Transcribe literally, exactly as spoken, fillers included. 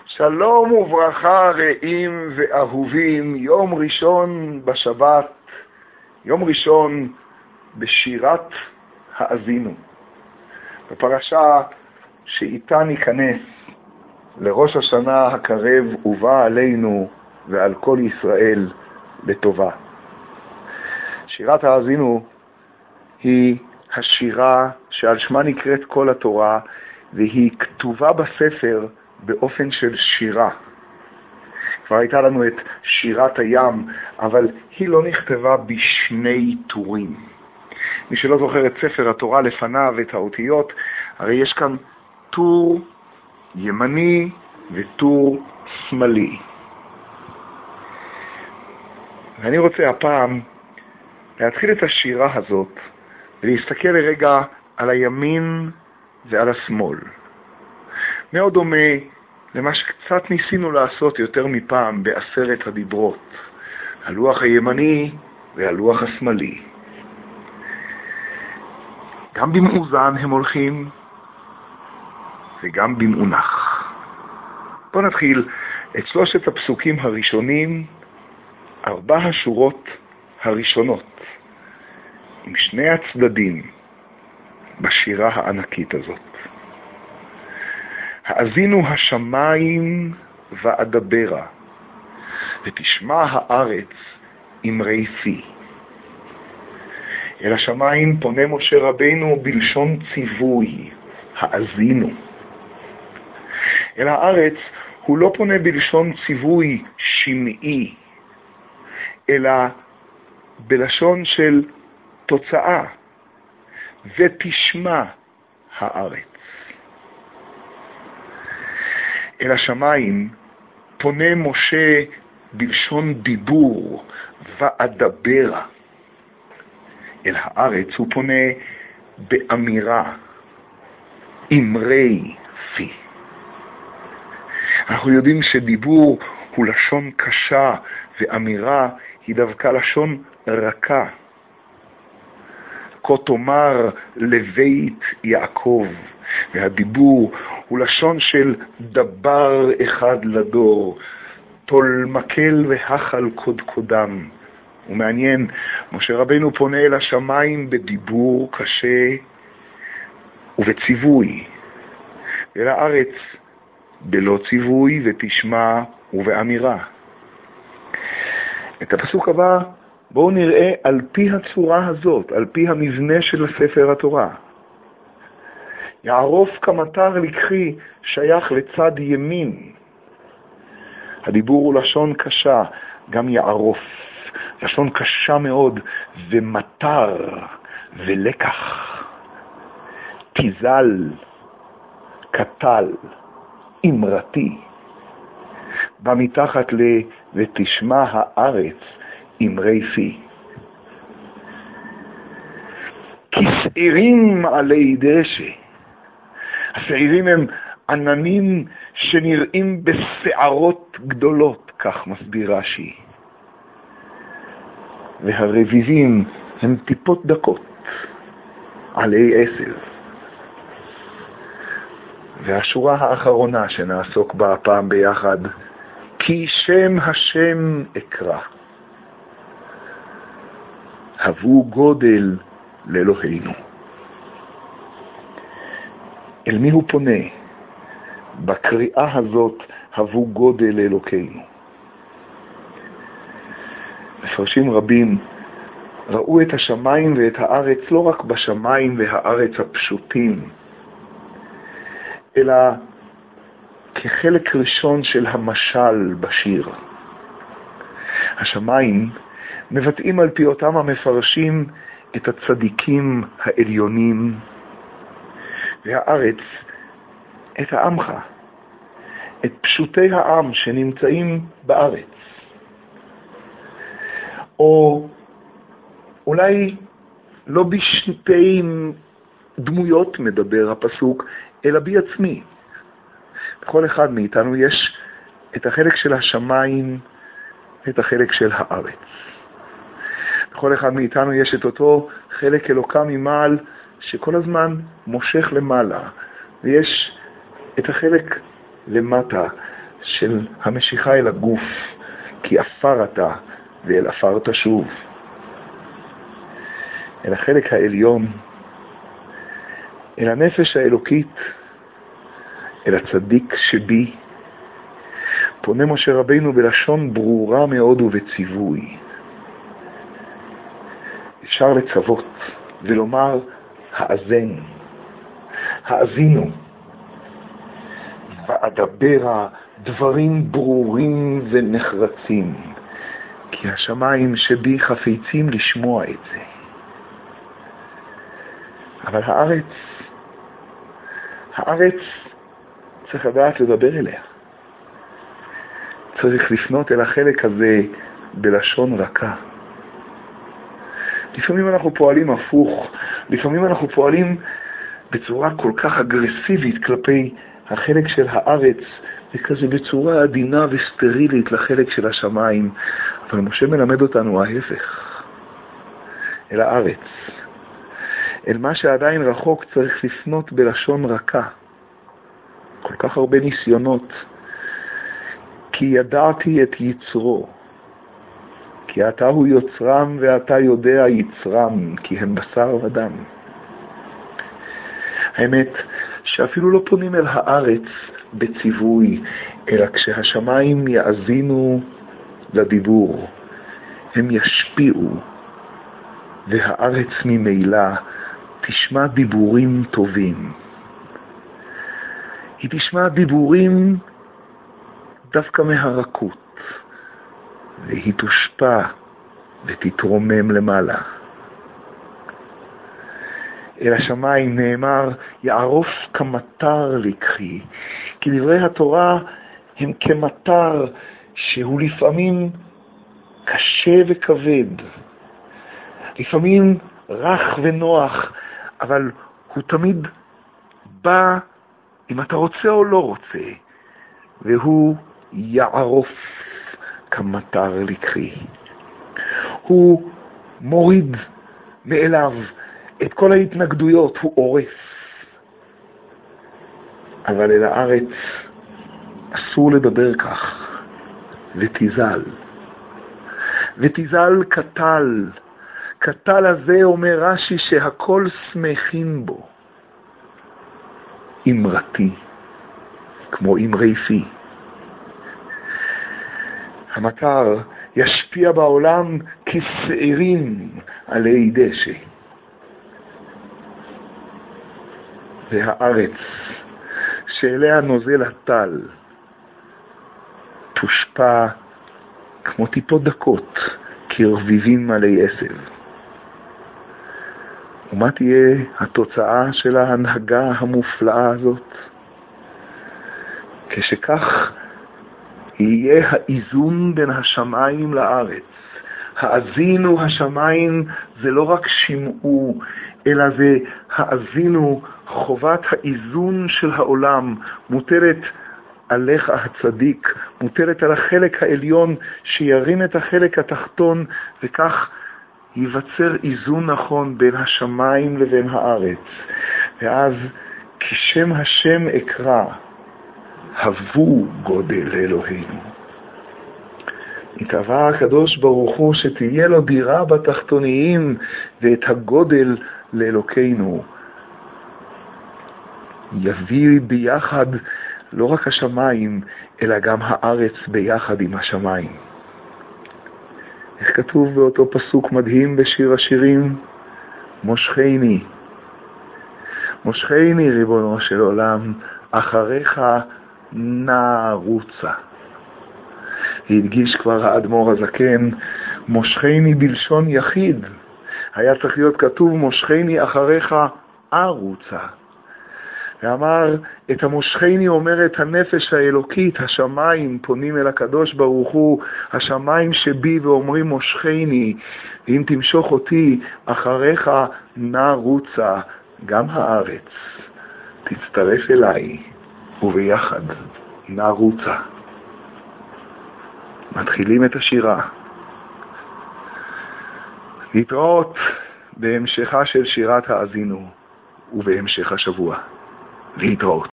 שלום וברכה רעים ואהובים, יום ראשון בשבת, יום ראשון בשירת האזינו, בפרשה שאיתה ניכנס לראש השנה הקרב ובא עלינו ועל כל ישראל לטובה. שירת האזינו היא השירה שעל שמה נקראת כל התורה, והיא כתובה בספר באופן של שירה. כבר הייתה לנו את שירת הים, אבל היא לא נכתבה בשני טורים. מי שלא זוכר את ספר התורה לפניו ואת האותיות, הרי יש כאן טור ימני וטור שמאלי. ואני רוצה הפעם להתחיל את השירה הזאת ולהסתכל לרגע על הימין ועל השמאל. מאוד דומה למה שקצת ניסינו לעשות יותר מפעם בעשרת הדיברות, הלוח הימני והלוח השמאלי. גם במאוזן הם הולכים וגם במאונח. בואו נתחיל את שלושת הפסוקים הראשונים, ארבע השורות הראשונות, עם שני הצדדים בשירה הענקית הזאת. האזינו השמיים ואדברה, ותשמע הארץ אמרי פי. אל השמיים פונה משה רבינו בלשון ציווי, האזינו. אל הארץ הוא לא פונה בלשון ציווי שמעי, אלא בלשון של תוצאה, ותשמע הארץ. אל השמיים פונה משה בלשון דיבור ואדברה. אל הארץ הוא פונה באמירה, אמרי פי. אנחנו יודעים שדיבור הוא לשון קשה, ואמירה היא דווקא לשון רכה. כה תאמר לבית יעקב, והדיבור הוא לשון של דבר אחד לדור, תול מקל והחל קודקודם. ומעניין, משה רבינו פונה אל השמיים בדיבור קשה ובציווי, ואל הארץ בלא ציווי ותשמע ובאמירה. את הפסוק הבא בואו נראה על פי הצורה הזאת, על פי המבנה של ספר התורה. יערוף כמטר לקחי שייך לצד ימין. הדיבור הוא לשון קשה, גם יערוף, לשון קשה מאוד, ומטר ולקח, תיזל, קטל, אמרתי. בא מתחת ל ותשמע הארץ אמרי פי. כשעירים עלי דשא. השעירים הם עננים שנראים בשערות גדולות, כך מסביר רש"י. והרביבים הם טיפות דקות, עלי עשר. והשורה האחרונה שנעסוק בה הפעם ביחד, כי שם השם אקרא. הבו גודל לאלוהינו. אל מי הוא פונה? בקריאה הזאת, הבו גודל לאלוהינו. מפרשים רבים ראו את השמיים ואת הארץ לא רק בשמיים והארץ הפשוטים, אלא כחלק ראשון של המשל בשיר. השמיים מבטאים על פי אותם המפרשים את הצדיקים העליונים, והארץ את העמך, את פשוטי העם שנמצאים בארץ. או אולי לא בשתי דמויות מדבר הפסוק, אלא בי עצמי. בכל אחד מאיתנו יש את החלק של השמיים ואת החלק של הארץ. בכל אחד מאיתנו יש את אותו חלק אלוקה ממעל שכל הזמן מושך למעלה, ויש את החלק למטה של המשיכה אל הגוף, כי אפר אתה ואל אפר תשוב. אל החלק העליון, אל הנפש האלוקית, אל הצדיק שבי, פונה משה רבינו בלשון ברורה מאוד ובציווי. אפשר לצוות ולומר, האזן, האזינו, ואדבר דברים ברורים ונחרצים, כי השמיים שבי חפצים לשמוע את זה. אבל הארץ, הארץ צריך לדעת לדבר אליה. צריך לפנות אל החלק הזה בלשון רכה. לפעמים אנחנו פועלים הפוך, לפעמים אנחנו פועלים בצורה כל כך אגרסיבית כלפי החלק של הארץ, וכזה בצורה עדינה וסטרילית לחלק של השמיים. אבל משה מלמד אותנו ההפך. אל הארץ, אל מה שעדיין רחוק צריך לפנות בלשון רכה. כל כך הרבה ניסיונות, כי ידעתי את יצרו, כי אתה הוא יוצרם ואתה יודע יצרם, כי הם בשר ודם. האמת שאפילו לא פונים אל הארץ בציווי, אלא כשהשמיים יאזינו לדיבור, הם ישפיעו, והארץ ממילא תשמע דיבורים טובים. היא תשמע דיבורים דווקא מהרכות, והיא תושפע ותתרומם למעלה. אל השמיים נאמר, יערוף כמטר לקחי, כי דברי התורה הם כמטר שהוא לפעמים קשה וכבד, לפעמים רך ונוח, אבל הוא תמיד בא אם אתה רוצה או לא רוצה, והוא יערוף כמטר לקחי. הוא מוריד מאליו את כל ההתנגדויות, הוא עורף. אבל אל הארץ אסור לדבר כך, ותיזל. ותיזל קטל. קטל הזה אומר רש"י שהכל שמחים בו. אמרתי, כמו אמרי פי. המטר ישפיע בעולם כסעירים עלי דשא. והארץ שאליה נוזל הטל תושפע כמו טיפות דקות כרביבים עלי עשב. ומה תהיה התוצאה של ההנהגה המופלאה הזאת? כשכך יהיה האיזון בין השמיים לארץ. האזינו השמיים זה לא רק שמעו, אלא זה האזינו. חובת האיזון של העולם מוטלת עליך הצדיק, מוטלת על החלק העליון שירים את החלק התחתון, וכך ייווצר איזון נכון בין השמיים לבין הארץ. ואז כשם השם אקרא, הבו גודל לאלוהינו. התאווה הקדוש ברוך הוא שתהיה לו דירה בתחתוניים, ואת הגודל לאלוקינו יביא ביחד לא רק השמיים, אלא גם הארץ ביחד עם השמיים. איך כתוב באותו פסוק מדהים בשיר השירים? מושכני, מושכני ריבונו של עולם, אחריך נערוצה. והדגיש כבר האדמו"ר הזקן, מושכני בלשון יחיד. היה צריך להיות כתוב מושכני אחריך ערוצה. ואמר, את המושכני אומרת הנפש האלוקית, השמיים פונים אל הקדוש ברוך הוא, השמיים שבי ואומרים מושכני, ואם תמשוך אותי אחריך נערוצה, גם הארץ תצטרף אליי, וביחד נערוצה. מתחילים את השירה. להתראות בהמשכה של שירת האזינו, ובהמשך השבוע. להתראות.